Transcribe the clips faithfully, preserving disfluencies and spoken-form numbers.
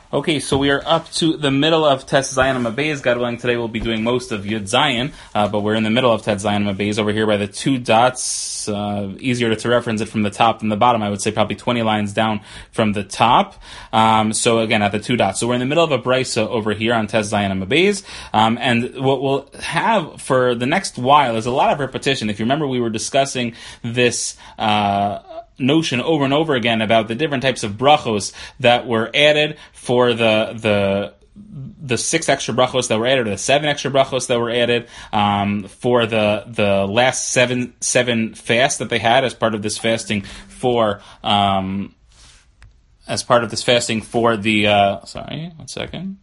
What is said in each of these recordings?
Okay, so we are up to the middle of Tes Zayin Amud Beis. God willing, today we'll be doing most of Yud Zayin, uh, but we're in the middle of Tes Zayin Amud Beis over here by the two dots. Uh, easier to, to reference it from the top than the bottom. I would say probably twenty lines down from the top. Um, so again, at the two dots. So we're in the middle of a brisa over here on Tes Zayin Amud Beis, um, and what we'll have for the next while is a lot of repetition. If you remember, we were discussing this Uh, notion over and over again about the different types of brachos that were added for the the the six extra brachos that were added, or the seven extra brachos that were added um, for the the last seven seven fasts that they had as part of this fasting for um, as part of this fasting for the uh, sorry one second.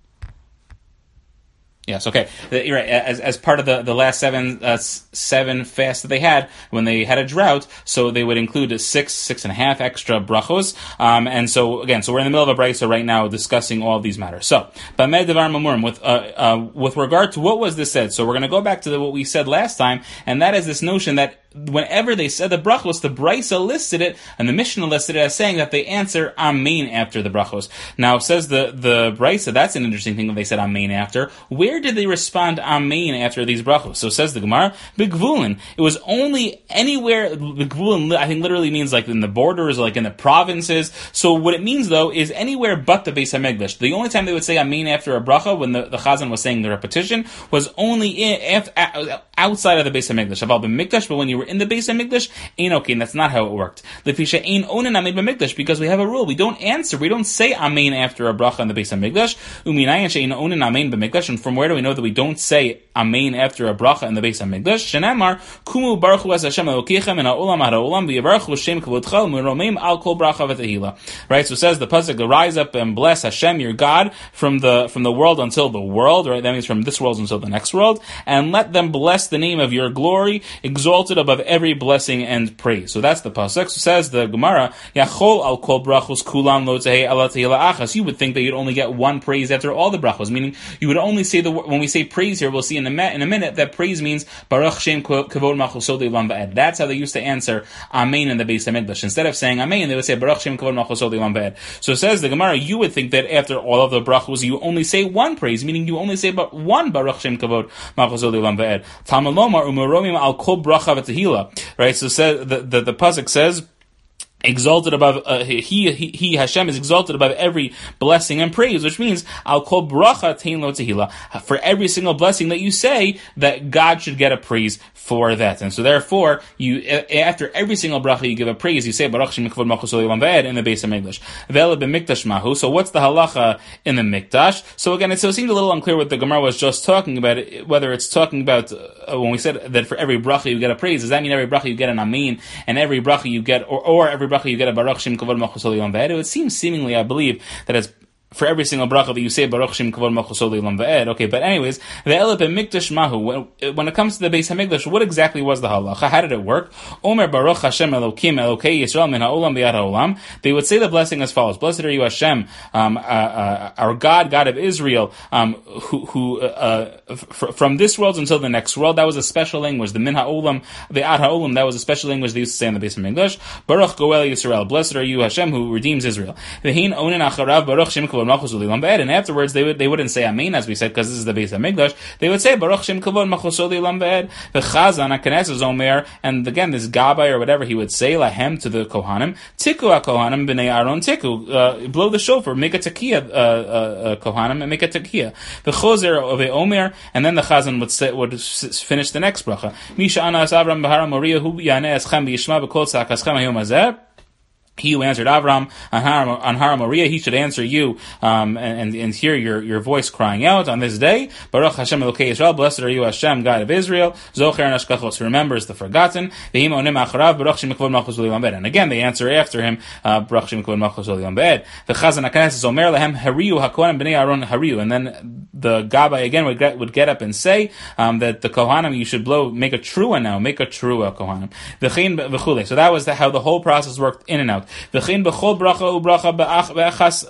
Yes, okay. You're right. As as part of the, the last seven uh, seven fasts that they had when they had a drought, so they would include a six six and a half extra brachos. Um, and so again, so we're in the middle of a brisa right now discussing all of these matters. So, Bamed Devar Mamurim, with uh, uh, with regard to what was this said. So we're going to go back to the, what we said last time, and that is this notion that whenever they said the brachos, the brisa listed it, and the Mishnah listed it as saying that they answer Amen after the brachos. Now, says the, the brisa, that's an interesting thing that they said Amen after. Where did they respond Amen after these brachos? So says the Gemara, B'gvulin. It was only anywhere, B'gvulin, I think literally means like in the borders, like in the provinces. So what it means though is anywhere but the Beis HaMikdash. The only time they would say Amen after a bracha, when the, the Chazan was saying the repetition, was only in, outside of the Beis HaMikdash. About the Mikdash, but when you were in the Beis HaMikdash, ain't okay, and that's not how it worked. Lefisha ain't onen amen b'mikdash, because we have a rule. We don't answer, we don't say amen after a bracha in the Beis HaMikdash. Uminayin she'ein onen amen b'mikdash, and from where do we know that we don't say amen after a bracha in the Beis HaMikdash? Shenamar, kumu baruchu es Hashem elokechem in ha'olam ha'olam v'yibaruchu l'shem kavodcha l'meromim al kol bracha v'tehila. Right, so it says the pasuk, rise up and bless Hashem your God from the from the world until the world, right? That means from this world until the next world, and let them bless the name of your glory, exalted above every blessing and praise. So that's the pasuk. So says the Gemara, Yachol al kol brachos kulam lo tehei ala tehila achas. You would think that you'd only get one praise after all the brachos, meaning you would only say the, when we say praise here, we'll see in a, in a minute that praise means Baruch Shem Kavod Malchus Olam Va'ed. That's how they used to answer Amen in the Beis HaMikdash. Instead of saying Amen, they would say Baruch Shem Kavod Malchus Olam Va'ed. So says the Gemara, you would think that after all of the brachos, you only say one praise, meaning you only say but one Baruch Shem Kavod Malchus Olam Va'ed. Talmud Lomar umeromim al kol bracha v'tehila. Right, so says the the, the pasuk says, exalted above, uh, he, he, he, Hashem is exalted above every blessing and praise, which means, Al kol bracha tein lo tehila. For every single blessing that you say, that God should get a praise for that. And so therefore, you, after every single bracha you give a praise, you say, Baruch Shem Kavod Malchus Olam Va'ed in the Beis HaMikdash. Ve'ele b'mikdash mahu. So what's the halacha in the mikdash? So again, it, so it seemed a little unclear what the Gemara was just talking about, whether it's talking about, uh, when we said that for every bracha you get a praise, does that mean every bracha you get an amen, and every bracha you get, or, or every bracha you get a Baruch Shem Kavod Malchus Olam Va'ed? It would seem seemingly, I believe, that it's for every single bracha that you say Baruch Shem Kavod Malchus Olam Va'ed. Okay, but anyways, ve'ele b'mikdash mahu. When, when it comes to the Beis HaMikdash, what exactly was the halacha? How did it work? Omer Baruch Hashem Elokim Elokei Yisrael min ha'olam b'yad ha'olam. They would say the blessing as follows: Blessed are you, Hashem, um, uh, uh, our God, God of Israel, um, who, who uh, f- from this world until the next world. That was a special language. The min ha'olam b'yad ha'olam. That was a special language they used to say in the Beis HaMikdash. Baruch Goel Yisrael. Blessed are you, Hashem, who redeems Israel. Ve'hin onen acharav Baruch Shem Kavod Malchus Olam Va'ed. And afterwards, they would they wouldn't say Amen, as we said, because this is the Beis HaMikdash. They would say Baruch Shem Kavod Malchus Olam Va'ed. The Chazan HaKnesses Omer, and again this Gabbai or whatever he would say lahem to the Kohanim. Tiku HaKohanim b'nei Aaron Tiku. Uh, blow the shofar, make a tekiah, uh, uh, Kohanim, and make a tekiah. The Choser of Omer, and then the Chazan would say, would finish the next bracha. Misha Anas Avram Bahara Moria Hu Yaneh Eschem B'Yishma B'Kol Tzak Eschem Hayom Hazeh. He who answered Avram on Har, on Har Moriah, he should answer you um, and, and hear your, your voice crying out on this day. Baruch Hashem Elokei Yisrael, blessed are you, Hashem, God of Israel. Zocher and Ashkachos, remembers the forgotten. V'him onim acharav, Baruch Shem Kavod Malchus Olam Va'ed. And again, they answer after him, uh, Baruch Shem Kavod Malchus Olam Va'ed. V'chazan HaKnesses Omer lehem Hariyu HaKohanim b'nei Aaron Hariyu. And then the Gabbai again would get, would get up and say um, that the Kohanim, you should blow, make a trua now, make a trua Kohanim. V'chein v'chulei. So that was the, how the whole process worked in and out. V'chein b'chol bracha u'bracha be'achas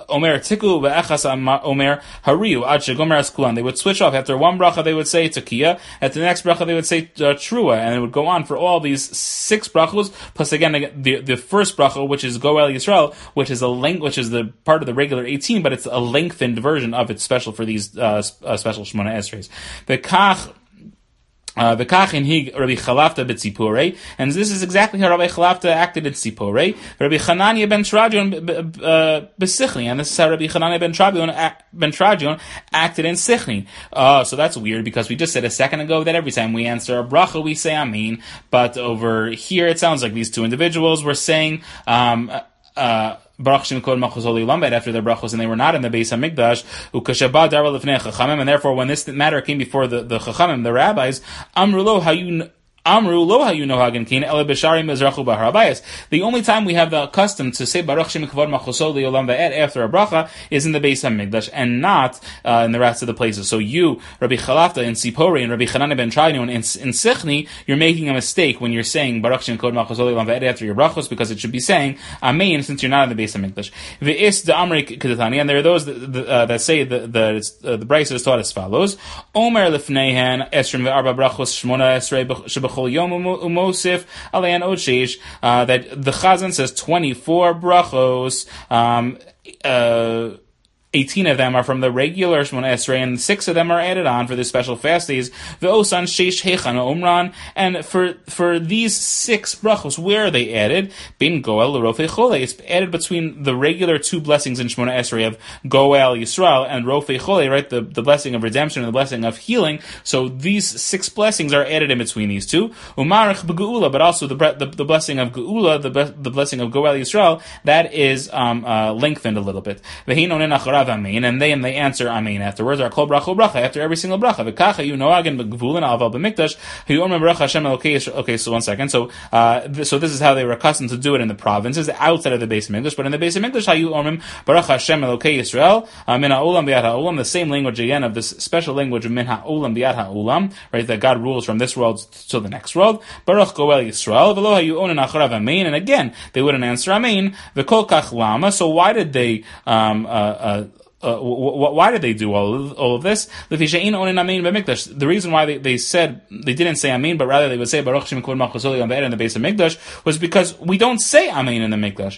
Omer Tiku ve'echas Omer Hariu Ad Shegomer as Kulan. They would switch off. After one bracha, they would say Tekiya. At the next bracha, they would say uh, Trua. And it would go on for all these six brachos, plus again, the the first bracha, which is Goel Yisrael, which is a length, which is the part of the regular eighteen, but it's a lengthened version of it, special for these uh, uh, special Shemona Esreis. The Kach. Uh, the Kachin Hig Rabbi Chalafta b'Tzipore, and this is exactly how Rabbi Chalafta acted in Tzipore. Rabbi Chananya ben Trajon b'Sichni, and this is how Rabbi Chananya ben Trajon ben Trajon acted in Sichni. Uh, so that's weird because we just said a second ago that every time we answer a bracha we say Amin, but over here it sounds like these two individuals were saying um, uh, Baruch Shem Kol Malchus Holi Olam after their brachos, and they were not in the Beis Hamikdash. Ukashaba Dara Lefnei Chachamim, and therefore, when this matter came before the the Chachamim, the rabbis, Amrulo, how you. Amru lo hayu nohagen kin ele b'shari mezrachu b'harabayas. The only time we have the custom to say Baruch Shem Kavod Malchuso Le'olam Va'ed after a bracha is in the Beis Hamikdash and not uh, in the rest of the places. So you, Rabbi Chalafta in Sipori and Rabbi Chananya ben Trayon in, in Sichni, you're making a mistake when you're saying Baruch Shem Kavod Malchuso Le'olam Va'ed after your brachos, because it should be saying Amen since you're not in the Beis Hamikdash. Ve'is de Amri Kedatani, and there are those that, uh, that say that the uh, the Brisa is taught as follows: Omer lefneihen esrim ve'arba brachos shmona esrei shebechol yom umosif alein od sheish. That the Chazan says twenty-four brachos. Um, uh, eighteen of them are from the regular Shemona Esrei, and six of them are added on for the special fast days. Ve'osan sheish hechan umran, and for for these six brachos, where are they added? Bin goel l'rofei cholei. It's added between the regular two blessings in Shemona Esrei of goel Yisrael and rofei cholei, right? The the blessing of redemption and the blessing of healing. So these six blessings are added in between these two. Umarich b'geula, but also the the, the blessing of geula, the the blessing of goel Yisrael, that is um, uh, lengthened a little bit. Ve'hin onen acharav Amen, and they and they answer Amen afterwards. Our kol bracha bracha after every single bracha. V'kacha you know again b'gvulin alval b'mikdash you omer bracha Hashem Elokei. Okay, so one second. So uh, th- so this is how they were accustomed to do it in the provinces outside of the Beis Hamikdash, but in the Beis Hamikdash how you omer bracha Hashem Elokei Yisrael min ha'olam b'yad ha'olam, the same language again of this special language of min ha'olam b'yad ha'olam, right? That God rules from this world to the next world. Baruch goel Yisrael v'lo ha'yu onen acharav Amen, and again they wouldn't answer Amen. V'kol kach lama. So why did they um uh, uh Uh, w- w- why did they do all of, all of this? The reason why they, they said, they didn't say Amen, but rather they would say Baruch Shem Kavod Malchus Holi Olam Va'ed in the Beis Hamikdash, was because we don't say Amen in the Mikdash.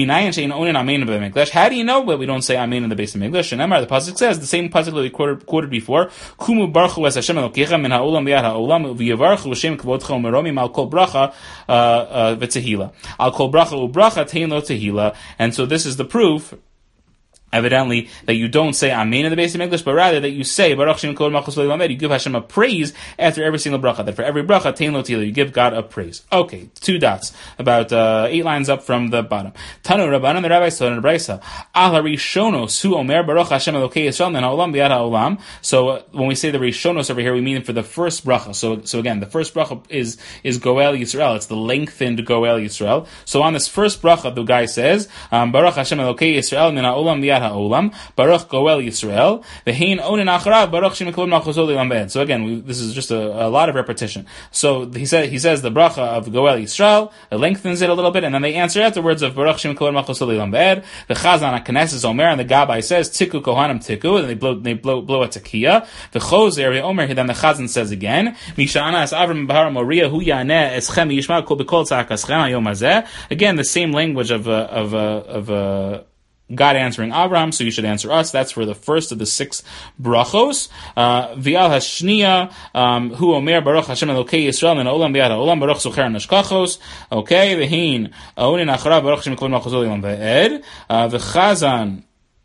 How do you know that we don't say Amen in the Beis Hamikdash? And Emar, the pasuk says, the same pasuk that we quoted, quoted before, Kumu Baruchu es Hashem Elokecha min ha'olam v'yad ha'olam v'yavarchu l'shem kavodcha u'meromim al kol bracha v'tehila. Al kol bracha u'bracha tein lo tehila. And so this is the proof, evidently, that you don't say Amen in the Beis Hamikdash, but rather that you say Baruch Shem Kavod Malchus Holi Olam Va'ed. You give Hashem a praise after every single bracha. That for every bracha, tein lo tehila, you give God a praise. Okay, two dots, about uh, eight lines up from the bottom. Tanu Rabbanan, the rabbis taught in the Brisa, Al HaRishonos Hu Omer Baruch Hashem Elokei Yisrael min ha'olam b'yad ha'olam. So uh, when we say the Rishonos over here, we mean for the first bracha. So so again, the first bracha is is Goel Yisrael. It's the lengthened Goel Yisrael. So on this first bracha, the guy says um, Baruch Hashem Elokei Yisrael min ha'olam b'yad ha'olam, Baruch Goel Yisrael, v'hein onen acharav Baruch Shem Kavod Malchus Holi Olam Va'ed. So again, we, this is just a, a lot of repetition. So he said he says the bracha of Goel Yisrael, it lengthens it a little bit, and then they answer afterwards of Baruch Shem Kavod Malchus Holi Olam Va'ed. The Chazan HaKnesses Omer, and the Gabbai says Tiku Kohanim Tiku, and they blow they blow blow a tekiya. The Choser Omer, then the Chazan says again, Mishana es Avram Bahar Moria Hu Yaneh Eschem Yishma Kol B'Kol Tzakaschem Hayom Hazeh. Again, the same language of uh, of uh, of uh, God answering Abraham, so you should answer us. That's for the first of the six brachos. V'al hashniya, hu omer Baruch Hashem Elokei Yisrael min ha'olam b'yad ha'olam Baruch Zocher neshkachos. Okay, v'hin onen acharav Baruch Shem Kavod Malchus Holi Olam Va'ed. V'chazan.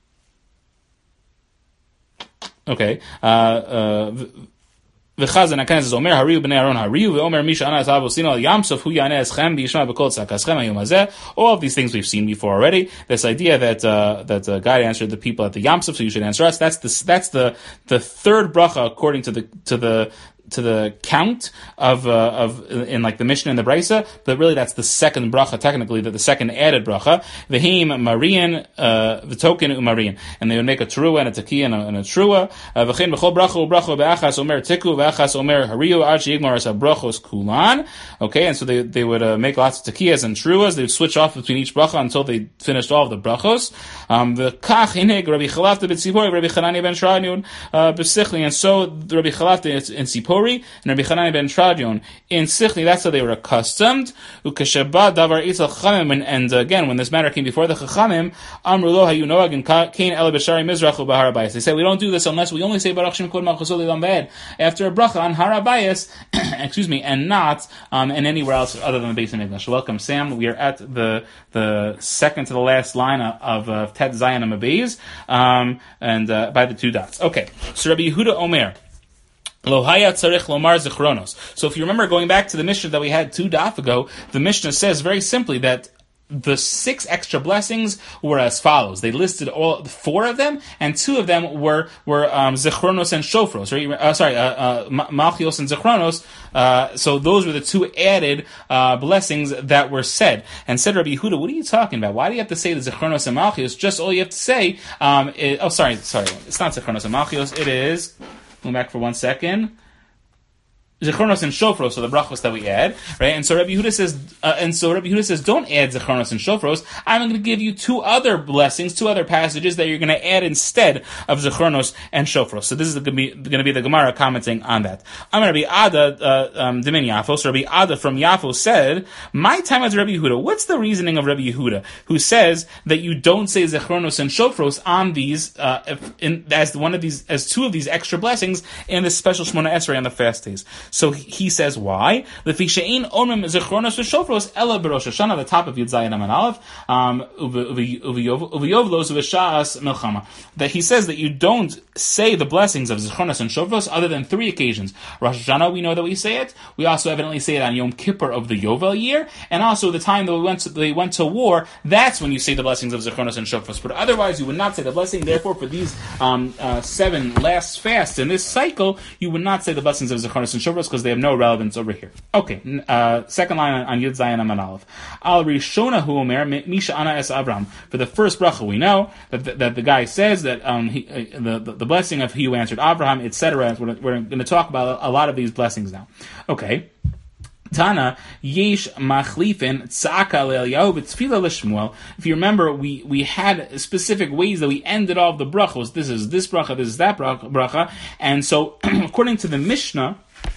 Okay. Uh, uh, V'chazan HaKnesses Omer Hariu b'nei Aaron Hariu v'Omer Misha Ana Esav Osino Al Yamsuf Hu Yaneh Eschem B'Yishma B'Kol Tzakaschem Hayom Hazeh. All of these things we've seen before already. This idea that uh, that uh, God answered the people at the Yamsuf, so you should answer us. That's the that's the the third bracha according to the to the to the count of uh, of in like the Mishnah and the Brisa, but really that's the second bracha technically, that the second added bracha. V'heim marian, uh, v'token umarian, and they would make a trua and a tekiah and a, and a trua. V'chein b'chol bracha u'bracha be'achas omer tiku ve'achas omer hariu ad she'igmar as brachos kulan. Okay, and so they they would uh, make lots of tekiyas and truas. They would switch off between each bracha until they finished all of the brachos. Um, the kach hinig Rabbi Chalafta b'tzipori Rabbi Chanani ben Tradion b'sichli, and so Rabbi Chalafta in Tzipori and Rabbi Chanani ben Tradion in Sichli, that's how they were accustomed. Ukeshaba davar itzal chachamim, and, and again, when this matter came before the chachamim, amru lo hayu noag and kain ele b'shari mizrach u'bahar abayis. They say we don't do this unless we only say Baruch Shem Kod Malchus Olam Vaed after a bracha on Har Abayis, excuse me, and not um, and anywhere else other than the Beis Hamikdash. Welcome, Sam. We are at the the second to the last line of uh, Tet Zayin Amabeis, um, and uh, by the two dots. Okay, so Rabbi Yehuda Omer. Lohaya tzarich lomar zichronos. So if you remember going back to the Mishnah that we had two daf ago, the Mishnah says very simply that the six extra blessings were as follows. They listed all four of them, and two of them were were um, zichronos and shofros. Right? Uh, sorry, uh, uh, malchios and zichronos. Uh, so those were the two added uh, blessings that were said. And said Rabbi Yehuda, what are you talking about? Why do you have to say the zichronos and malchios? Just all you have to say. Um, is, oh, sorry, sorry. It's not zichronos and malchios. It is. Going back for one second. Zechronos and Shofros, so the brachos that we add, right? And so Rabbi Yehuda says, uh, and so Rabbi Yehuda says, don't add Zechronos and Shofros. I'm going to give you two other blessings, two other passages that you're going to add instead of Zechronos and Shofros. So this is going to be, going to be the Gemara commenting on that. I'm Rabbi Ada, uh, um, Dimin Yafo. So Rabbi Ada from Yafo said, my time as Rabbi Yehuda. What's the reasoning of Rabbi Yehuda, who says that you don't say Zechronos and Shofros on these, uh, if, in, as one of these, as two of these extra blessings in this special Shmona Esrei on the fast days? So he says why? The Fishain Omrim Zichronos v'Shofros Ela B'Rosh Hashanah, the top of Yud Zayin Aman Aleph, um, Uviyovlos v'Shas Milchama. That he says that you don't say the blessings of Zichronos and Shofros other than three occasions. Rosh Hashanah, we know that we say it. We also evidently say it on Yom Kippur of the Yovel year, and also the time that we went to, they went to war. That's when you say the blessings of Zichronos and Shofros. But otherwise, you would not say the blessing. Therefore, for these um, uh, seven last fasts in this cycle, you would not say the blessings of Zichronos and Shofros, because they have no relevance over here. Okay, uh, second line on, on Yud Zayin Aman Aleph. Al Rishona Hu Omer Misha Ana Es Avram. For the first bracha, we know that the, that the guy says that um, he, uh, the, the the blessing of he who answered Abraham, et cetera. We're, we're going to talk about a lot of these blessings now. Okay. Tana yesh machlifin tzaka le'Eliyahu b'tefila l'Shmuel. If you remember, we we had specific ways that we ended all of the brachos. This is this bracha, this is that bracha, and so according to the Mishnah,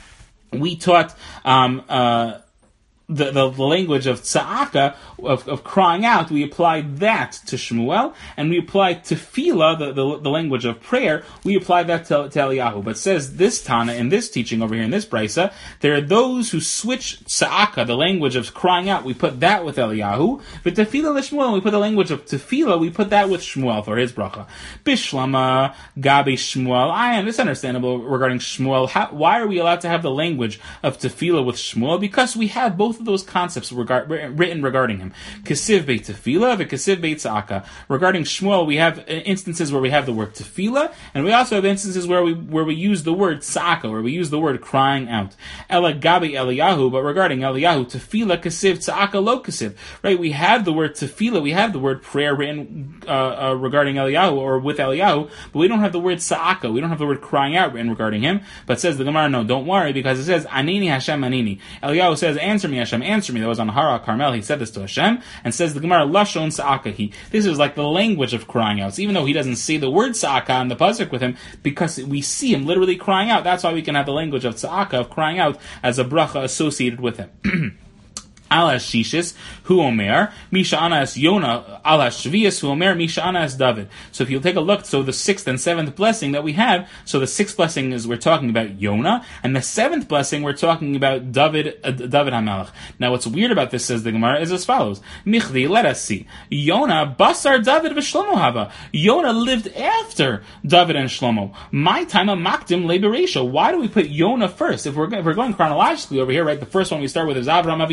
we taught um, uh, the, the the language of tza'aka, of, of crying out. We applied that to Shmuel, and we applied tefillah, the, the the language of prayer. We applied that to, to Eliyahu. But says this Tana in this teaching over here in this brisa, there are those who switch tza'aka, the language of crying out. We put that with Eliyahu, but tefillah l'Shmuel, we put the language of tefillah. We put that with Shmuel for his bracha. Bishlama gabi Shmuel. I am. It's understandable regarding Shmuel. How, why are we allowed to have the language of tefillah with Shmuel? Because we have both of those concepts regard, written regarding him. Kesiv beit tefillah, v'kesiv beit tza'aka. Regarding Shmuel, we have instances where we have the word tefillah, and we also have instances where we where we use the word tza'aka, where we use the word crying out. Ela gabi Eliyahu, but regarding Eliyahu, tefillah kesiv, tza'aka lo kesiv. Right? We have the word tefillah, we have the word prayer written uh, uh, regarding Eliyahu or with Eliyahu, but we don't have the word tza'aka. We don't have the word crying out written regarding him. But says the Gemara, no, don't worry, because it says Anini Hashem Anini. Eliyahu says, answer me, Hashem, answer me. That was on Hara Carmel. He said this to Hashem, and says the Gemara, Lashon Sa'akahi. This is like the language of crying out. So even though he doesn't say the word Sa'aka in the pasuk with him, because we see him literally crying out, that's why we can have the language of Sa'aka, of crying out, as a bracha associated with him. Al Hashishis, Hu Omer, Misha Anas Yona, Al Hashvias, Hu Omer, Misha Anas David. So if you'll take a look, so the sixth and seventh blessing that we have, so the sixth blessing is we're talking about Yona, and the seventh blessing we're talking about David, uh, David HaMelech. Now what's weird about this, says the Gemara, is as follows. Michdi, let us see. Yona, Basar David v'Shlomo Hava. Yona lived after David and Shlomo. My time of Makdim Leberesha. Why do we put Yona first? If we're, if we're going chronologically over here, right, the first one we start with is Avraham Avinu. He came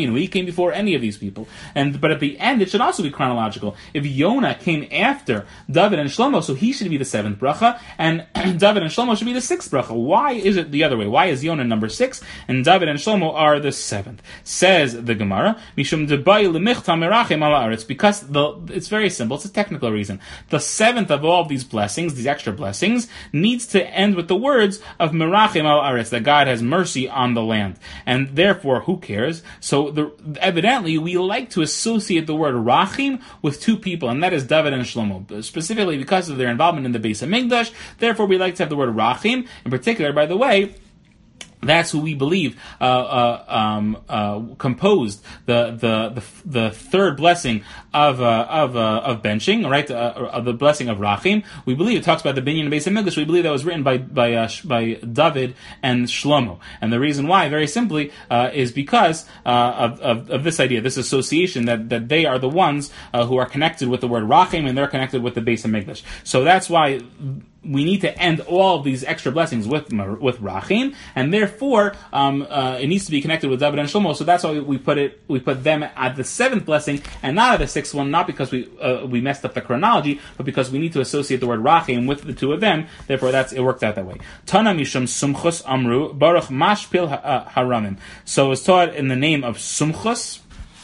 came before any of these people. And but at the end, it should also be chronological. If Yonah came after David and Shlomo, so he should be the seventh bracha, and David and Shlomo should be the sixth bracha. Why is it the other way? Why is Yonah number six, and David and Shlomo are the seventh? Says the Gemara, Mishum debai lemichta merachim ala aretz, because the it's very simple. It's a technical reason. The seventh of all of these blessings, these extra blessings, needs to end with the words of merachim ala aretz, that God has mercy on the land, and therefore, who cares? So the, evidently, we like to associate the word rachim with two people, and that is David and Shlomo, specifically because of their involvement in the Beis Hamikdash. Therefore, we like to have the word rachim. In particular, by the way, that's who we believe uh, uh, um, uh, composed the, the the the third blessing of uh, of uh, of benching, right? Uh, of the blessing of Rachim. We believe it talks about the binyan Beis Hamikdash. We believe that was written by by uh, by David and Shlomo, and the reason why, very simply, uh, is because uh, of, of of this idea, this association that that they are the ones uh, who are connected with the word Rachim, and they're connected with the Beis Hamikdash. So that's why we need to end all of these extra blessings with with Rachim, and therefore um, uh, it needs to be connected with David and Shlomo. So that's why we put it, we put them at the seventh blessing and not at the sixth one. Not because we uh, we messed up the chronology, but because we need to associate the word Rachim with the two of them. Therefore, that's it worked out that way. Tana mishum sumchus amru baruch mashpil haramim. So it's taught in the name of sumchus,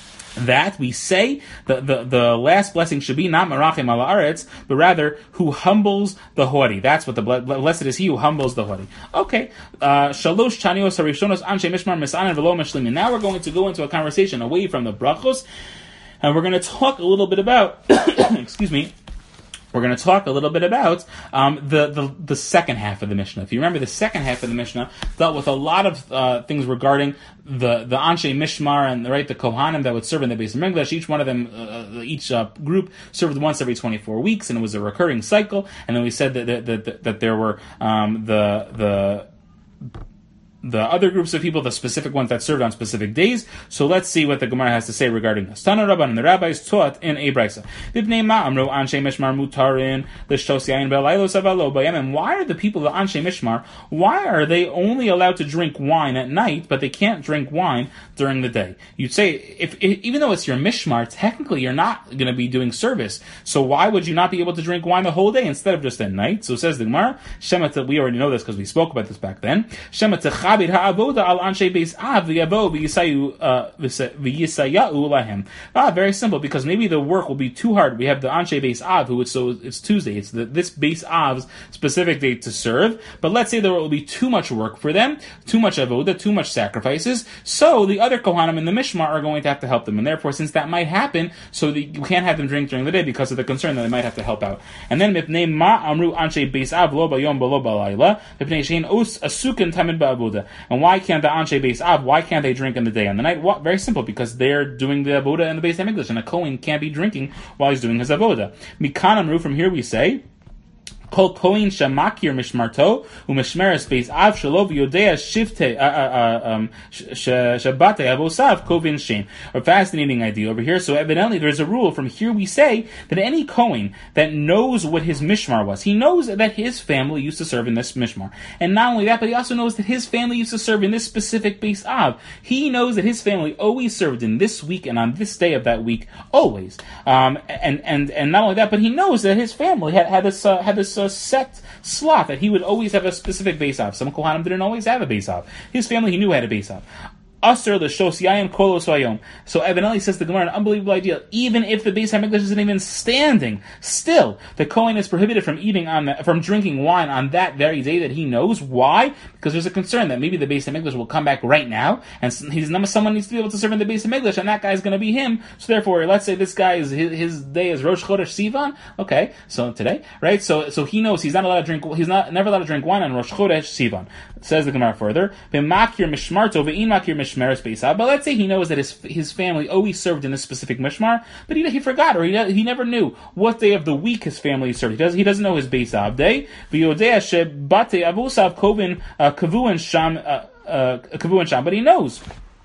that we say the, the, the last blessing should be not merachim ala aretz, but rather who humbles the haughty. That's what the blessed is he who humbles the haughty. Okay, uh, shalosh chanios harishonos anshe mishmar misanan velo mashlimin. Now we're going to go into a conversation away from the brachos, and we're going to talk a little bit about, excuse me, we're going to talk a little bit about um, the, the the second half of the Mishnah. If you remember, the second half of the Mishnah dealt with a lot of uh, things regarding the the Anshe Mishmar and right the Kohanim that would serve in the Beis Hamikdash. Each one of them, uh, each uh, group served once every twenty-four weeks, and it was a recurring cycle. And then we said that that that, that there were um, the the the other groups of people, the specific ones that served on specific days. So let's see what the Gemara has to say regarding this. Tana Rabban, and the rabbis taught in a brisa. And why are the people of Anshe Mishmar, why are they only allowed to drink wine at night, but they can't drink wine during the day? You'd say, if, if even though it's your Mishmar, technically you're not going to be doing service. So why would you not be able to drink wine the whole day instead of just at night? So says the Gemara, Shemata, we already know this because we spoke about this back then. Shemata Ah, very simple, because maybe the work will be too hard. We have the Anshe Beis Av, who is, so it's Tuesday. It's the, this Beis Av's specific day to serve. But let's say there will be too much work for them, too much avoda, too much sacrifices. So the other Kohanim in the Mishmar are going to have to help them. And therefore, since that might happen, so that you can't have them drink during the day because of the concern that they might have to help out. And then, Mipnei Ma Amru Anshe Beis Av Lo Bayom Balo Balayla, Mipnei Shein Os Asukin Tamid Ba'avuda. And why can't the Anshe Beis Av, why can't they drink in the day and the night? Well, very simple, because they're doing the avoda in the Beis Hamikdash, and a Kohen can't be drinking while he's doing his avoda. Mikan Amru, from here we say, Kol Kohen Shamakir Mishmarto u'Mishmeres Beis Av Shelo v'Yodea Shivte Shabate Avosav Kovin Shem. A fascinating idea over here. So evidently there's a rule. From here we say that any Kohen that knows what his Mishmar was, he knows that his family used to serve in this Mishmar, and not only that, but he also knows that his family used to serve in this specific Beis Av. He knows that his family always served in this week and on this day of that week, always. Um, and and and not only that, but he knows that his family had had this uh, had this. a set slot that he would always have a specific Beis Av. Some Kohanim didn't always have a Beis Av. His family, he knew had a Beis Av. Aser l'shos yayim kolos hayom. So evidently, says the Gemara, an unbelievable idea. Even if the Beis Hamikdash isn't even standing, still the Kohen is prohibited from eating on the, from drinking wine on that very day that he knows. Why? Because there's a concern that maybe the Beis Hamikdash will come back right now, and he's someone needs to be able to serve in the Beis Hamikdash, and that guy's going to be him. So therefore, let's say this guy is his, his day is Rosh Chodesh Sivan. Okay, so today, right? So so he knows he's not allowed to drink. He's not never allowed to drink wine on Rosh Chodesh Sivan. Says the Gemara further, B'makir mishmarto ve'in makir mishmeres Beis Av. But let's say he knows that his his family always served in this specific mishmar, but he he forgot, or he he never knew what day of the week his family served. He does he doesn't know his Beis Av day. V'yodea shebate avusav kovin kavuan sham kavuan sham, but he knows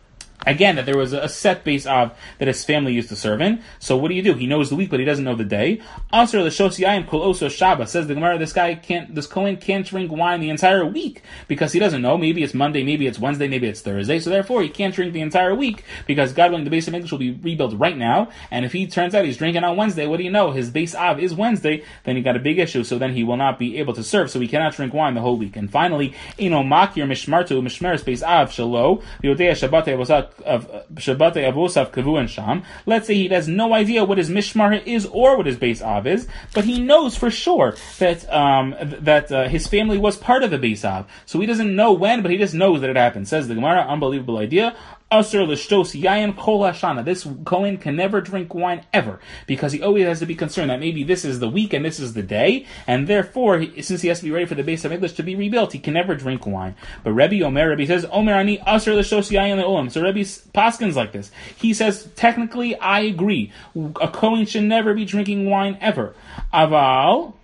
Again, that there was a set base of that his family used to serve in. So what do you do? He knows the week, but he doesn't know the day. Asr l'shos yayin kol oso Shabbos. Says the Gemara, this guy can't, this Kohen can't drink wine the entire week because he doesn't know. Maybe it's Monday, maybe it's Wednesday, maybe it's Thursday. So therefore, he can't drink the entire week because God willing, the base of English will be rebuilt right now. And if he turns out he's drinking on Wednesday, what do you know? His base av is Wednesday. Then he got a big issue. So then he will not be able to serve. So he cannot drink wine the whole week. And finally, ino makir mishmartu mishmeres base av shalo yodea shabbatei avosat of shabbatei avosav kavu and sham. Let's say he has no idea what his mishmar is or what his base av is, but he knows for sure that um, that uh, his family was part of the base av. So he doesn't know when, but he just knows that it happened. Says the Gemara, unbelievable idea. Asur l'shtos yayin kol hashana. This Kohen can never drink wine ever because he always has to be concerned that maybe this is the week and this is the day, and therefore, he, since he has to be ready for the base of English to be rebuilt, he can never drink wine. But Rebbe Omer, Rebbe says, Omer ani asur l'shtos yayin le'olam. So Rebbe paskins like this. He says, technically, I agree. A Kohen should never be drinking wine ever. Aval,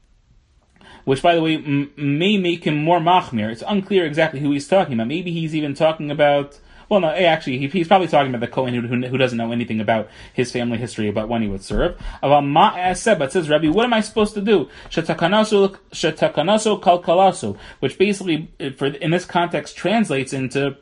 which, by the way, m- may make him more machmir. It's unclear exactly who he's talking about. Maybe he's even talking about... Well, no, actually, he, he's probably talking about the Kohen who, who, who doesn't know anything about his family history, about when he would serve. But says Rabbi, what am I supposed to do? Shetakanaso kalkalaso, which basically, for in this context, translates into,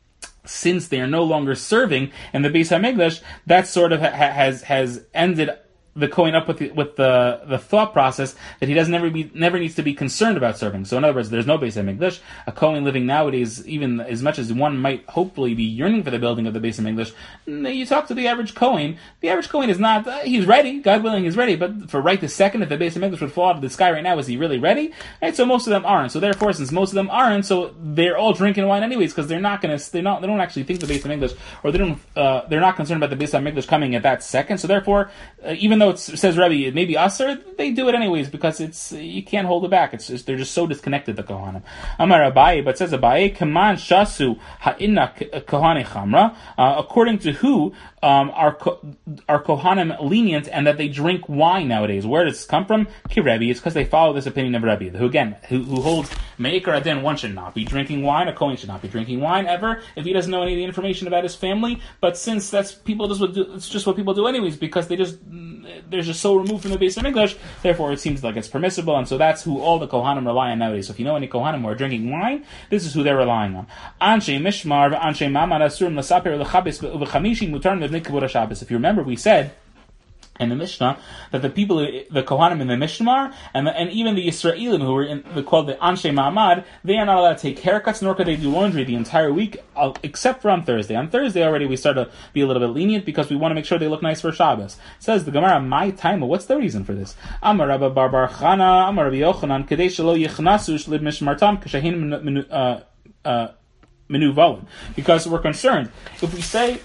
since they are no longer serving in the Beis HaMikdash, that sort of ha- has has ended the Kohen up with the, with the the thought process that he doesn't never be never needs to be concerned about serving. So in other words, there's no Beis HaMikdash. A Kohen living nowadays, even as much as one might hopefully be yearning for the building of the Beis HaMikdash, you talk to the average Kohen. The average Kohen is not. Uh, he's ready, God willing, he's ready. But for right this second, if the Beis HaMikdash would fall out of the sky right now, is he really ready? Right. So most of them aren't. So therefore, since most of them aren't, so they're all drinking wine anyways because they're not going to. They not. They don't actually think the Beis HaMikdash, or they don't. Uh, they're not concerned about the Beis HaMikdash coming at that second. So therefore, uh, even though it says Rebbe, it may be Aser, they do it anyways because it's you can't hold it back. It's just, they're just so disconnected, the Kohanim. Amar Abaye, but says Abaye, Kaman Shasu Ha'inna Kohane Chamra. According to who um, are are Kohanim lenient and that they drink wine nowadays? Where does this come from? Ki Rebbe. It's because they follow this opinion of Rebbe, who again, who, who holds Me'ikar Adin, one should not be drinking wine. A Kohen should not be drinking wine ever if he doesn't know any of the information about his family. But since that's people just would do, it's just what people do anyways because they just they're just so removed from the Beis HaMikdash, therefore it seems like it's permissible, and so that's who all the Kohanim rely on nowadays. So if you know any Kohanim who are drinking wine, this is who they're relying on. Anshe Mishmar, Anshe Mamad Asurim Lasaper Lechabis V'Chamishi Mutar Nevnei Kibur HaShabbos. If you remember, we said in the Mishnah that the people, the Kohanim in the Mishmar, and the, and even the Yisraelim who were in, the, called the Anshe Ma'amad, they are not allowed to take haircuts, nor could they do laundry the entire week, uh, except for on Thursday. On Thursday already we start to be a little bit lenient because we want to make sure they look nice for Shabbos. It says the Gemara, my time, what's the reason for this? Amar Rabba Bar Bar Chana, Amar Rabbi Yochanan, Kedei Shelo Yichnasu Shlid Mishmartam, Kashahin Menuvalim. Because we're concerned, if we say,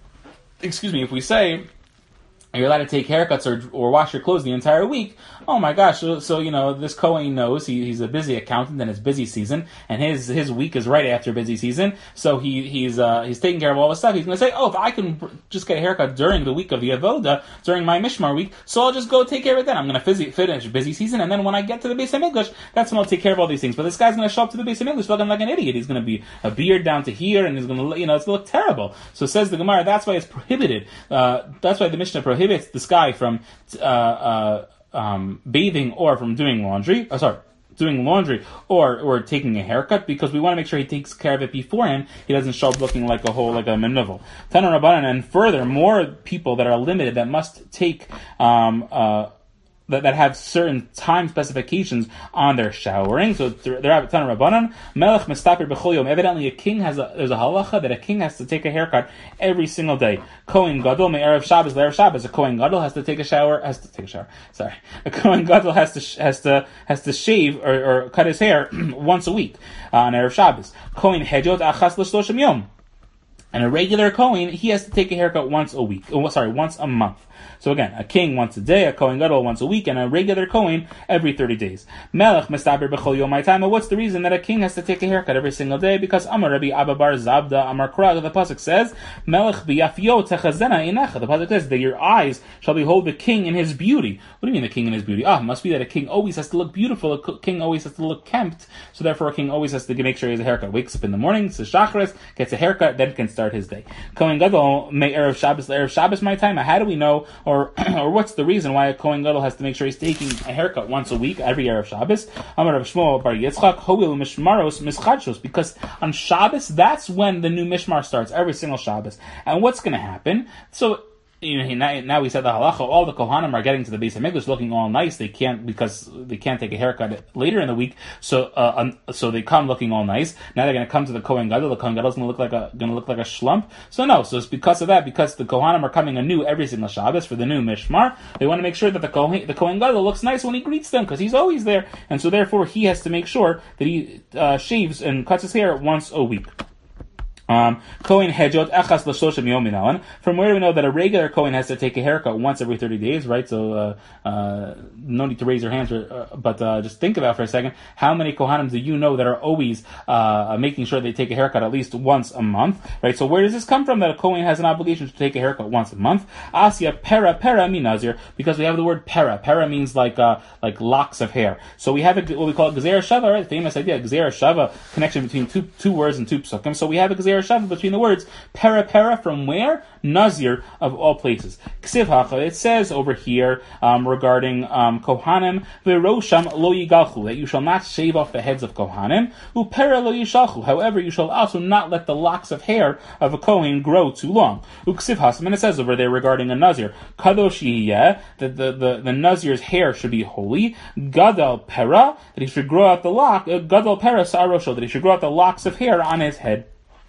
excuse me, if we say, you're allowed to take haircuts or or wash your clothes the entire week. Oh my gosh! So, so you know this Kohen knows he, he's a busy accountant and it's busy season, and his his week is right after busy season. So he he's uh, he's taking care of all this stuff. He's going to say, oh, if I can just get a haircut during the week of the Avoda, during my Mishmar week, so I'll just go take care of it then. I'm going to finish busy season, and then when I get to the Beis HaMikdash, that's when I'll take care of all these things. But this guy's going to show up to the Beis HaMikdash looking like an idiot. He's going to be a beard down to here, and he's going to you know it's going to look terrible. So says the Gemara, that's why it's prohibited. Uh, that's why the Mishnah prohibits this guy from uh, uh, um, bathing or from doing laundry. Oh, sorry, doing laundry or or taking a haircut because we want to make sure he takes care of it beforehand. He doesn't show up looking like a whole like a menuvel. Tana Rabbanan, and further, more people that are limited that must take. Um, uh, That, that have certain time specifications on their showering. So they're at Tana Rabbanan, Melech Mestaper B'chol Yom. Evidently, a king has a there's a halacha that a king has to take a haircut every single day. Kohen Gadol me'erev Shabbos le'erev Shabbos. A Kohen Gadol has to take a shower. Has to take a shower. Sorry, a Kohen Gadol has to has to has to shave or, or cut his hair once a week uh, on erev Shabbos. Kohen Hejot Achas L'Shloshim Yom. And a regular Kohen, he has to take a haircut once a week. Oh, sorry, once a month. So again, a king once a day, a Kohen Gadol once a week, and a regular Kohen every thirty days. Melech Mestaber B'chol Yom Time. What's the reason that a king has to take a haircut every single day? Because Amar Rabbi Abba Bar Zabda Amar Krag, the pasuk says, Melech b'yafyo techazena inecha. The pasuk says that your eyes shall behold the king in his beauty. What do you mean the king in his beauty? Ah, it must be that a king always has to look beautiful. A king always has to look kempt. So therefore, a king always has to make sure he has a haircut. Wakes up in the morning, says Shachris, gets a haircut, then can start start his day. Kohen Gadol may erev Shabbos erev Shabbos my time. How do we know, or or what's the reason why a Kohen Gadol has to make sure he's taking a haircut once a week every erev Shabbos? Amar Rav Shmuel bar Yitzchak Hoil Mishmaros Mischadshos, because on Shabbos that's when the new Mishmar starts every single Shabbos. And what's going to happen? So. You know, now, now we said the halacha. All the kohanim are getting to the Beis Hamikdash looking all nice. They can't because they can't take a haircut later in the week. So, uh, um, so they come looking all nice. Now they're going to come to the Kohen Gadol. The Kohen Gadol is going to look like a going to look like a schlump. So no. So it's because of that. Because the kohanim are coming anew every single Shabbos for the new Mishmar. They want to make sure that the Kohen the Kohen Gadol looks nice when he greets them because he's always there. And so therefore he has to make sure that he uh, shaves and cuts his hair once a week. Um, Kohen Hejot Echas L'Shoshim Yom Minalan. From where do we know that a regular Kohen has to take a haircut once every thirty days, right? So, uh, uh, no need to raise your hands, uh, but, uh, just think about for a second, how many Kohanim do you know that are always, uh, making sure they take a haircut at least once a month, right? So where does this come from that a Kohen has an obligation to take a haircut once a month? Asya Pera Pera Minazir, because we have the word Pera. Pera means like, uh, like locks of hair. So we have a, what we call Gezer Shava, right? Famous idea, Gezer Shava, connection between two, two words and two psukim. So we have a Gezer Shava between the words para para from where? Nazir of all places. Ksiv hacha, it says over here um, regarding um, Kohanim, v'rosham lo yigalchu, that you shall not shave off the heads of Kohanim, u'pera lo yishalchu, however you shall also not let the locks of hair of a Kohen grow too long. Uksiv hasam, and it says over there regarding a Nazir, kadosh yiyeh, that the, the, the Nazir's hair should be holy, gadal pera, that he should grow out the lock, uh, gadal pera sa'arosho, that he should grow out the locks of hair on his head.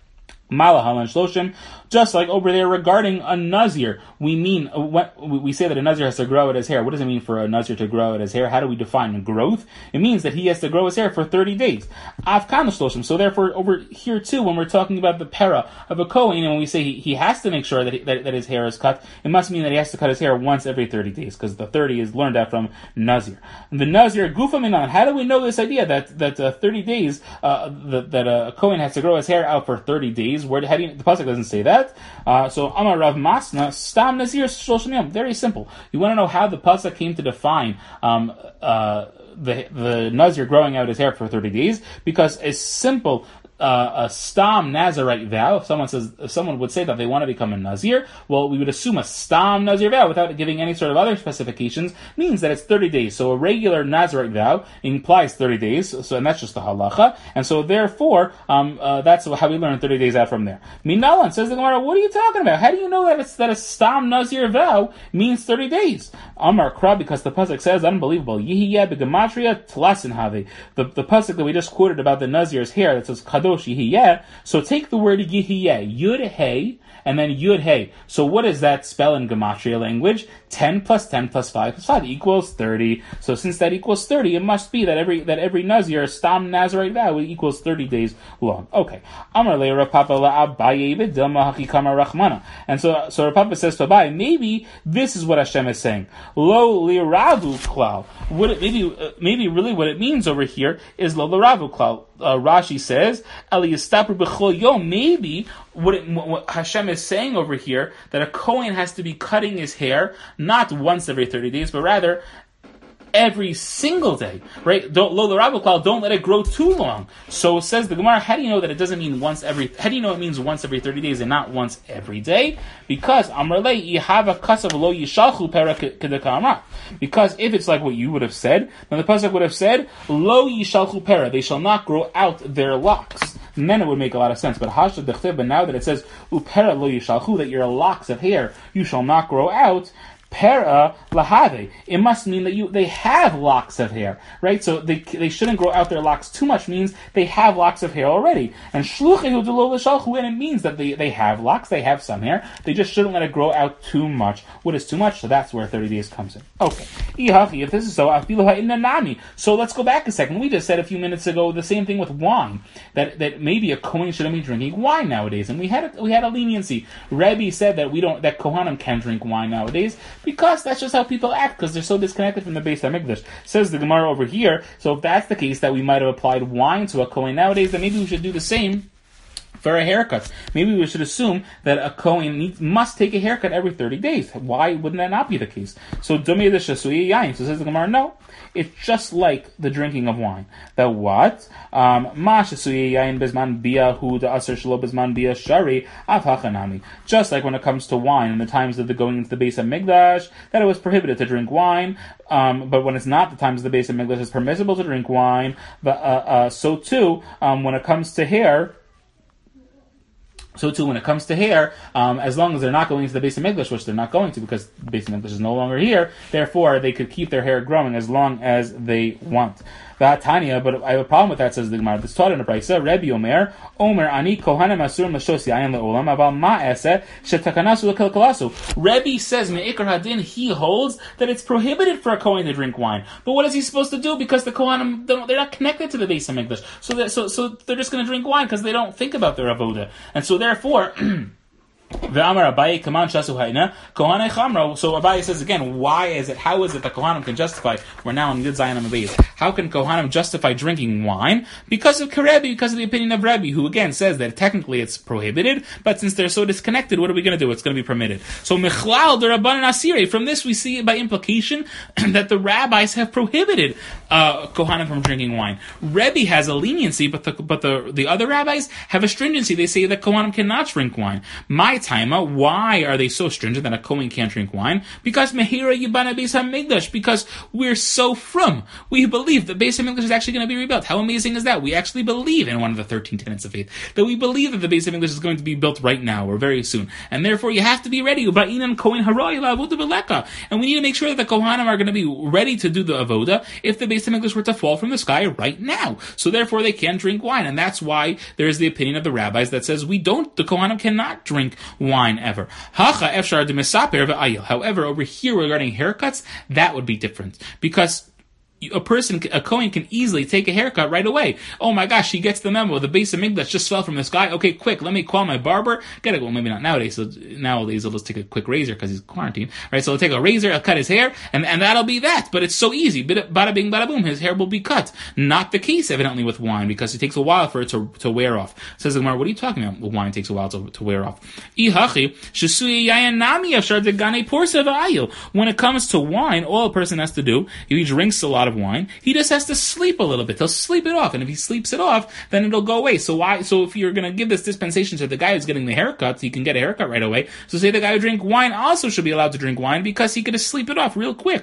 Malahal and Shloshim, just like over there regarding a Nazir, we mean, we say that a Nazir has to grow out his hair. What does it mean for a Nazir to grow out his hair? How do we define growth? It means that he has to grow his hair for thirty days. Avkan Shloshim. So therefore, over here too, when we're talking about the para of a Kohen, and when we say he, he has to make sure that, he, that that his hair is cut, it must mean that he has to cut his hair once every thirty days, because the thirty is learned out from Nazir. The Nazir, Gufa Minan, how do we know this idea that, that uh, thirty days, uh, that, that a Kohen has to grow his hair out for thirty days? Where how do you, the pasuk doesn't say that. Uh, so Amar Rav Masna Stam Nazir Shloshim Yom. Very simple. You want to know how the pasuk came to define um, uh, the the Nazir growing out his hair for thirty days? Because a simple Uh, a stam Nazirite vow. If someone says, if someone would say that they want to become a Nazir, well, we would assume a stam Nazir vow without giving any sort of other specifications means that it's thirty days. So a regular Nazirite vow implies thirty days. So, and that's just the halacha. And so therefore, um, uh, that's how we learn thirty days out from there. Minalan says the Gemara, what are you talking about? How do you know that it's that a stam Nazir vow means thirty days? Amar Kra, because the pasuk says, unbelievable. Yihiyeh begematria tlasin have. The the pasuk that we just quoted about the Nazir's hair that says kadosh yihiyeh. So take the word yihiyeh, yud hey, and then yud hey. So what does that spell in gematria language? ten plus ten plus five plus five equals thirty. So since that equals thirty, it must be that every that every Nazir, stam Nazirite vow, equals thirty days long. Okay. Amar le Rav Papa la Abaye b'dilma hakikama rachmana. And so so Rav Papa says to Abaye, maybe this is what Hashem is saying. Lo liravu klal. What it, maybe uh, maybe really what it means over here is lo liravu klal. Uh, Rashi says, maybe what, it, what Hashem is saying over here, that a Kohen has to be cutting his hair not once every thirty days, but rather every single day, right? Don't lo l'rabu, don't let it grow too long. So says the Gemara, how do you know that it doesn't mean once every, how do you know it means once every thirty days and not once every day? Because Amrle yihava kasav lo yishalchu pera kedekama. Because if it's like what you would have said, then the pasuk would have said, lo yishalchu pera, they shall not grow out their locks. And then it would make a lot of sense. But hasha dechtiv, but now that it says, upera lo yishalchu, that your locks of hair you shall not grow out, Pera lahave. It must mean that you they have locks of hair, right? So they they shouldn't grow out their locks too much. Means they have locks of hair already. And shluchehu delo l'shalchu, and it means that they they have locks. They have some hair. They just shouldn't let it grow out too much. What is too much? So that's where thirty days comes in. Okay. If this is so, so let's go back a second. We just said a few minutes ago the same thing with wine. That that maybe a Kohen shouldn't be drinking wine nowadays, and we had a, we had a leniency. Rebbe said that we don't that Kohanim can drink wine nowadays. Because that's just how people act, because they're so disconnected from the Beis Hamikdash. Says the Gemara over here, so if that's the case, that we might have applied wine to a Kohen nowadays, then maybe we should do the same for a haircut. Maybe we should assume that a Kohen needs, must take a haircut every thirty days. Why wouldn't that not be the case? So, Dumei the Shasuyi Yain. So says the Gemara, no. It's just like the drinking of wine. That what? Um, Ma Shasuyi Yain Bizman Bia Hu the Aser Shalo Bizman Bia Shari Av Hachanami. Just like when it comes to wine in the times of the going into the base of Mikdash, that it was prohibited to drink wine, um, but when it's not the times of the base of Mikdash, it's permissible to drink wine. But uh, uh, so too, um, when it comes to hair, So too, when it comes to hair, um, as long as they're not going into the base of Mikdash, which they're not going to because the base of Mikdash is no longer here, therefore they could keep their hair growing as long as they want. That Tanya, but I have a problem with that, says the Gemara. This taught in a brayso. Rebbe Omer, Omer ani kohanim asurim l'shos yayin le'olam, aval ma eseh shetakanasu l'kelkalasu. Rebbe says me'ikar hadin, he holds that it's prohibited for a kohen to drink wine. But what is he supposed to do? Because the kohanim, they're not connected to the base of Mikdash, so that, so so they're just going to drink wine because they don't think about their avoda, and so therefore. The Amar Abaye Kaman Shasu Haina Kohanei Chamra. So Abaye says again, why is it? How is it that Kohanim can justify? We're now in Yud Zayin Amabayis. How can Kohanim justify drinking wine? Because of Karebi, because of the opinion of Rebbe, who again says that technically it's prohibited, but since they're so disconnected, what are we going to do? It's going to be permitted. So Michlal the Rabbanan Asiri. From this, we see by implication that the rabbis have prohibited uh, Kohanim from drinking wine. Rebbe has a leniency, but the but the the other rabbis have a stringency. They say that Kohanim cannot drink wine. My Taima, why are they so stringent that a Kohen can't drink wine? Because Mehira Yibana Beis HaMikdash, because we're so frum. We believe the Beis HaMikdash is actually going to be rebuilt. How amazing is that? We actually believe in one of the thirteen tenets of faith. That we believe that the Beis HaMikdash is going to be built right now or very soon. And therefore you have to be ready. And we need to make sure that the Kohanim are going to be ready to do the Avoda if the Beis HaMikdash were to fall from the sky right now. So therefore they can't drink wine. And that's why there is the opinion of the rabbis that says we don't, the Kohanim cannot drink wine ever. However, over here regarding haircuts, that would be different. Because a person, a Kohen can easily take a haircut right away. Oh my gosh, he gets the memo. The base of Mikdash just fell from the sky. Okay, quick, let me call my barber. Get it. Well, maybe not nowadays. So nowadays, he'll just take a quick razor because he's quarantined, right? So he'll take a razor, he'll cut his hair, and, and that'll be that. But it's so easy. Bada bing, bada boom. His hair will be cut. Not the case, evidently, with wine because it takes a while for it to, to wear off. Says the Gemara, what are you talking about? Well, wine takes a while to, to wear off. When it comes to wine, all a person has to do, if he drinks a lot of wine, he just has to sleep a little bit. He'll sleep it off, and if he sleeps it off, then it'll go away. So why? So if you're going to give this dispensation to the guy who's getting the haircut, he can get a haircut right away. So say the guy who drink wine also should be allowed to drink wine because he could just sleep it off real quick.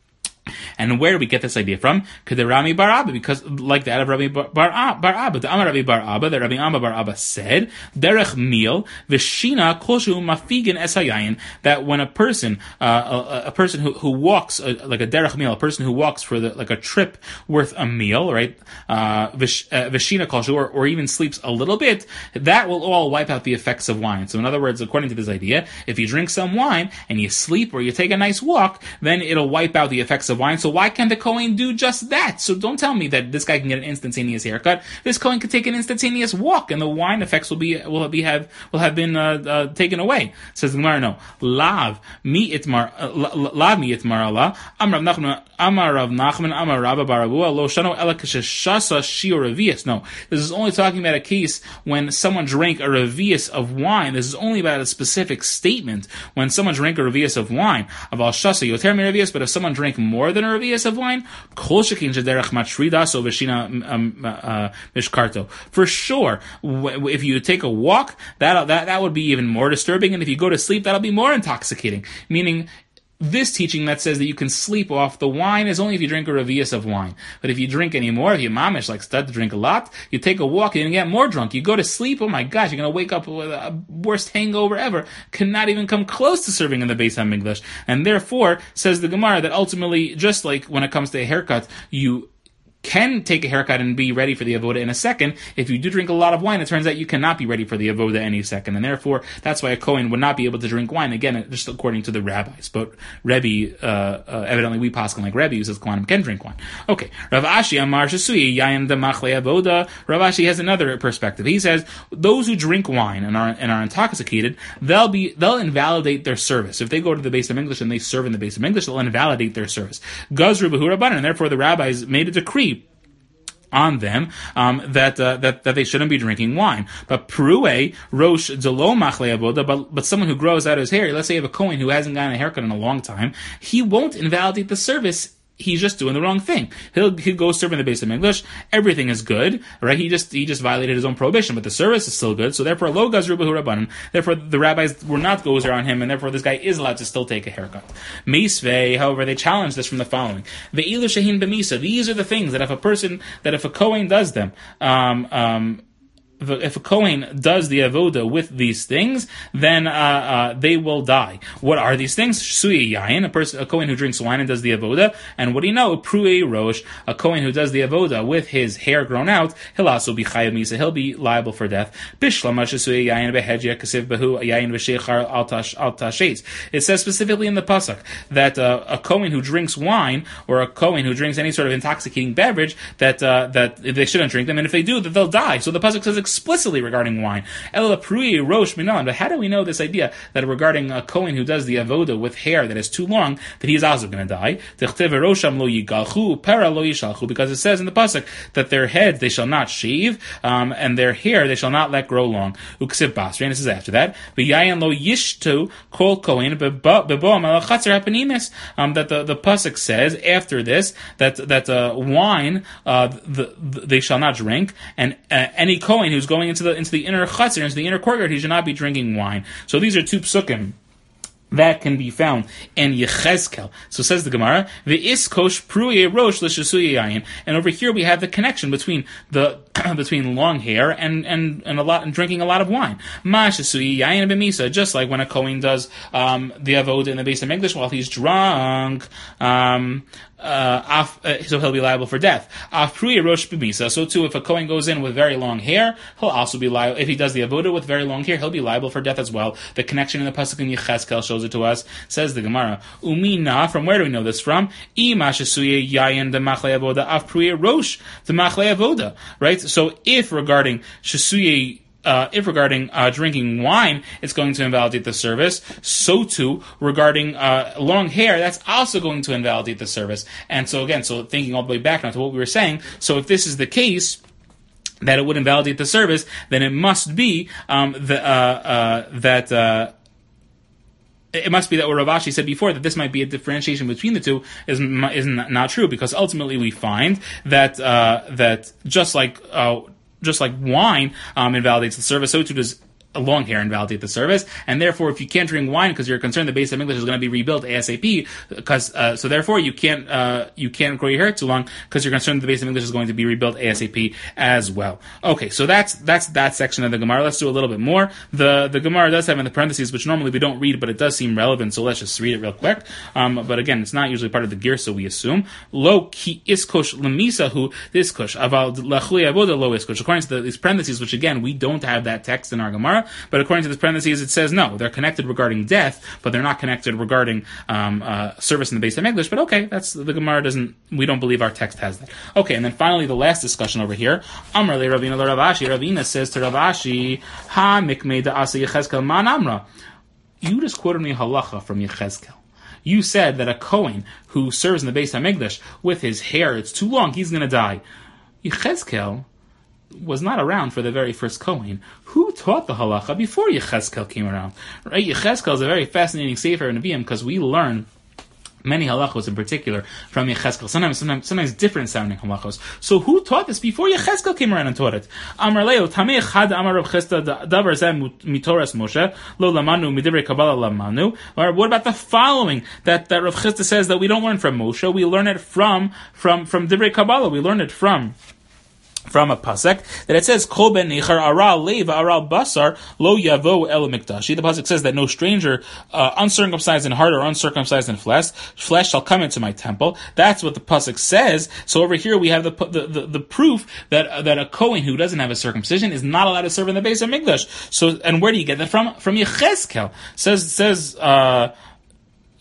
And where do we get this idea from? Rami Bar Abba, because like that of Rabbi Bar, Bar, Bar Abba, the Amar Rabbi Bar Abba, that Rabbi Amma Bar Abba said, Derech Mil V'Shina Koshu Mafigen Esayayin, that when a person, uh, a, a person who, who walks uh, like a Derech Mil, a person who walks for the, like a trip worth a meal, right? Uh, V'Shina Koshu, or, or even sleeps a little bit, that will all wipe out the effects of wine. So in other words, according to this idea, if you drink some wine and you sleep or you take a nice walk, then it'll wipe out the effects of wine. So why can't the Kohen do just that? So don't tell me that this guy can get an instantaneous haircut. This Kohen could take an instantaneous walk, and the wine effects will be will be have will have been uh, uh, taken away. Says the Gemara, no. Lav mi itmar lav mi itmar Allah. Amar Rav Nachman Amar Rav Nachman Amar Rabba Barabua Lo Shano Ela Keshashasa Shio Revius. No, this is only talking about a case when someone drank a revius of wine. This is only about a specific statement when someone drank a revius of wine. Aval Shasa Yoter Mi Revius, but if someone drank more than a revius of wine, kol shekin shederach matrida so v'shina mishkarto. For sure, w- if you take a walk, that that that would be even more disturbing, and if you go to sleep, that'll be more intoxicating. Meaning, this teaching that says that you can sleep off the wine is only if you drink a revius of wine. But if you drink any more, if you mamish like stud to drink a lot, you take a walk, you're going to get more drunk. You go to sleep, oh my gosh, you're going to wake up with a worst hangover ever. Cannot even come close to serving in the Beis HaMikdash. And therefore, says the Gemara, that ultimately, just like when it comes to a haircut, you can take a haircut and be ready for the avoda in a second. If you do drink a lot of wine, it turns out you cannot be ready for the avoda any second, and therefore that's why a Kohen would not be able to drink wine. Again, just according to the rabbis. But Rebbe, uh, uh, evidently we paskin like Rebbe, who says Kohanim can drink wine. Okay, Rav Ashi Amar Shesui Yayin Demachle Avoda. Rav Ashi has another perspective. He says those who drink wine and are and are intoxicated, they'll be they'll invalidate their service. If they go to the Beis HaMikdash and they serve in the Beis HaMikdash, they'll invalidate their service. Gazru B'hu Rabbanan, and therefore the rabbis made a decree on them um, that, uh, that that they shouldn't be drinking wine. But Perue, Rosh Delo Machle Avoda, but but someone who grows out his hair, let's say you have a Kohen who hasn't gotten a haircut in a long time, he won't invalidate the service. He's just doing the wrong thing. He'll he'll go serve in the base of English. Everything is good, right? He just he just violated his own prohibition, but the service is still good. So therefore, lo gazru b'hu rabbanan. Therefore, the rabbis were not gozer on him, and therefore, this guy is allowed to still take a haircut. Meisvei, however, they challenge this from the following: ve'ilu shehin b'misa. These are the things that if a person that if a kohen does them, um, um. if a Kohen does the avoda with these things, then uh, uh, they will die. What are these things? Shuye yayin, a person, a Kohen who drinks wine and does the avoda. And what do you know? Prue rosh, a Kohen who does the avoda with his hair grown out, he'll also be chayav misa. He'll be liable for death. Bishlama shuye yayin behedya kasiv behu yayin v'sheichar al tashetz. It says specifically in the pasuk that uh, a Kohen who drinks wine or a Kohen who drinks any sort of intoxicating beverage that uh, that they shouldn't drink them, and if they do, that they'll die. So the pasuk says explicitly regarding wine. Ela prui rosh minan. But how do we know this idea that regarding a Kohen who does the avoda with hair that is too long, that he is also going to die? Rosham lo yigalchu, pera lo yishalchu, because it says in the pasuk that their heads they shall not shave, um, and their hair they shall not let grow long. Uksiv basri, and this is after that. V'yayin lo yishtu kol Kohen bebo malachatzer hapanimis. Um, that the the pasuk says after this that that uh, wine uh, the, the, they shall not drink, and uh, any Kohen who's going into the into the inner chutzner, into the inner courtyard, he should not be drinking wine. So these are two psukim that can be found in Yechezkel. So says the Gemara, Ve'iskosh pruye rosh l'shasuye yayin. And over here we have the connection between the between long hair and and and a lot and drinking a lot of wine. Ma shasuye yayin b'misa, just like when a Kohen does um, the avodah in the base of English while he's drunk. Um, Uh, af, uh, so he'll be liable for death. Af pruye rosh b'misa. So too, if a Kohen goes in with very long hair, he'll also be liable. If he does the avodah with very long hair, he'll be liable for death as well. The connection in the pasuk in Yechezkel shows it to us. Says the Gemara, Umina. From where do we know this from? Ima shesuye yayin de machle avoda af pruye rosh de machle avoda. Right. So if regarding shesuye Uh, if regarding uh, drinking wine, it's going to invalidate the service, so too regarding uh, long hair, that's also going to invalidate the service. And so again, so thinking all the way back now to what we were saying, so if this is the case, that it would invalidate the service, then it must be um, the, uh, uh, that... Uh, It must be that what Rav Ashi said before, that this might be a differentiation between the two, is is not true, because ultimately we find that uh, that just like uh, just like wine um, invalidates the service, so too does a long hair invalidate the service, and therefore, if you can't drink wine because you're concerned the base of English is going to be rebuilt ASAP, because uh, so therefore you can't uh, you can't grow your hair too long because you're concerned the base of English is going to be rebuilt ASAP as well. Okay, so that's that's that section of the Gemara. Let's do a little bit more. The the Gemara does have in the parentheses, which normally we don't read, but it does seem relevant, so let's just read it real quick. Um, but again, it's not usually part of the gear, so we assume lo ki iskosh lemisahu iskosh aval lachui avoda lo iskosh. According to the, these parentheses, which again we don't have that text in our Gemara. But according to this parentheses, it says no, they're connected regarding death, but they're not connected regarding um, uh, service in the base of English. But okay, that's the Gemara doesn't. We don't believe our text has that. Okay, and then finally the last discussion over here. Amar le Ravina le Rav Ashi. Ravina says to Rav Ashi, Ha mikmei da asa Yechezkel man amra. You just quoted me halacha from Yechezkel. You said that a Kohen who serves in the base of English with his hair, it's too long, he's going to die. Yechezkel was not around for the very first Kohen. Who taught the halacha before Yechezkel came around? Right? Yechezkel is a very fascinating sefer in Nevi'im because we learn many halachos in particular from Yechezkel. Sometimes, sometimes, sometimes different sounding halachos. So who taught this before Yechezkel came around and taught it? Amar Leo Tamei Chad Amar Rav Chisda Davar Zeh Mitoras Moshe Lo Lamanu Midivrei Kabbalah Lamanu. Or what about the following that that Rav Chisda says that we don't learn from Moshe? We learn it from from from Divrei Kabbalah. We learn it from. From a pasuk that it says Kol ben nichar aral leiv aral basar lo yavo el mikdashi. The pasuk says that no stranger uh, uncircumcised in heart or uncircumcised in flesh flesh shall come into my temple. That's what the pasuk says. So over here we have the the, the, the proof that uh, that a Kohen who doesn't have a circumcision is not allowed to serve in the base of Mikdash. So and where do you get that from? From Yechezkel. Says says. Uh,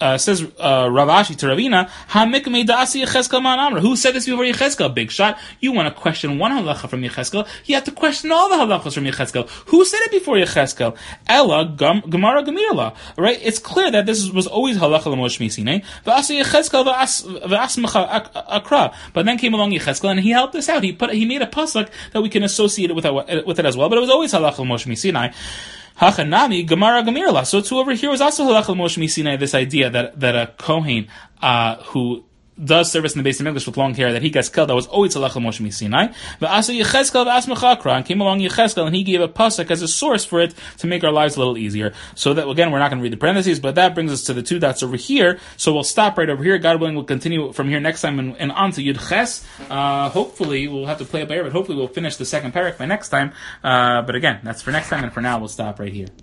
uh, says uh, Rav Ashi to Ravina, Hamikmei da'asi Yechezkel man amra. Who said this before Yechezkel? Big shot. You want to question one halacha from Yechezkel, you have to question all the halachas from Yechezkel. Who said it before Yechezkel? Ella gam, Gemara Gemirla. Right? It's clear that this was always halacha l'moshmi sinai. V'asi Yechezkel v'asmacha akra. But then came along Yechezkel and he helped us out. He put he made a pasuk that we can associate it with, with it as well. But it was always halacha l'moshmi sinai. Hachanami Gemara Gemirla. So too over here was also halacha l'moshmi sinai. This idea that that a kohen uh, who does service in the base of English with long hair, that he gets killed, that was always halacha Moshe Sinai. V'asa Yechezkel v'asmachakra, and came along Yechezkel, and he gave a pasuk as a source for it to make our lives a little easier. So that, again, we're not going to read the parentheses, but that brings us to the two dots over here. So we'll stop right over here. God willing, we'll continue from here next time and, and on to Yud Ches. Uh, hopefully, we'll have to play it by ear, but hopefully we'll finish the second parak by next time. Uh, but again, that's for next time, and for now, we'll stop right here.